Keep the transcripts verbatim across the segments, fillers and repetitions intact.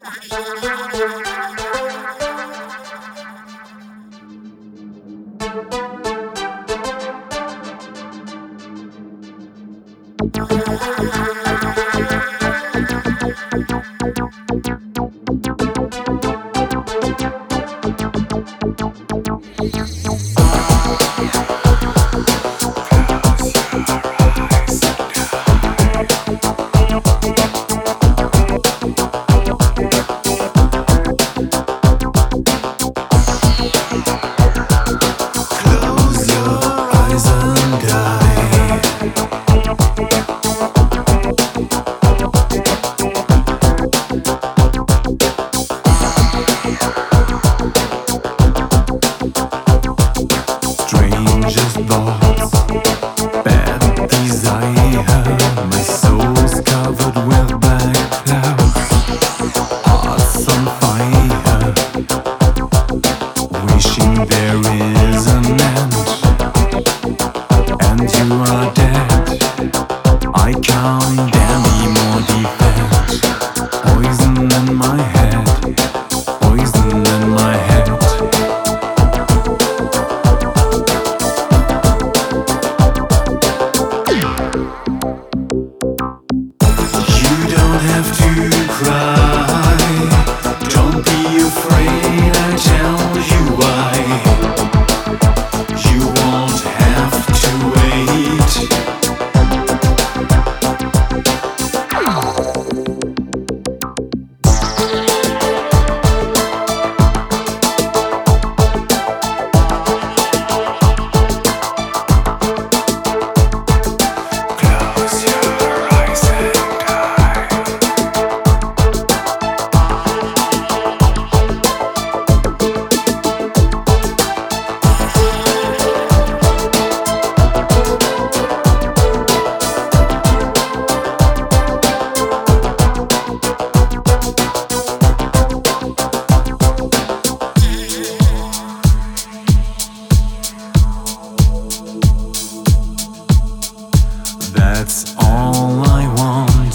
That's all I want,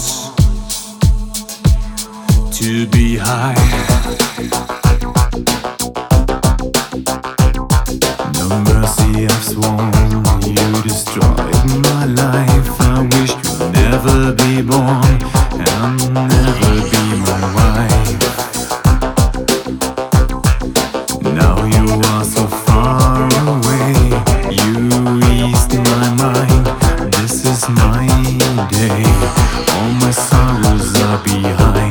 to be high. No mercy, I've sworn. You destroyed my life. I wish you'd never be born and never be my wife. Now you are so far away. You eased my mind. This is my day. All my sorrows are behind.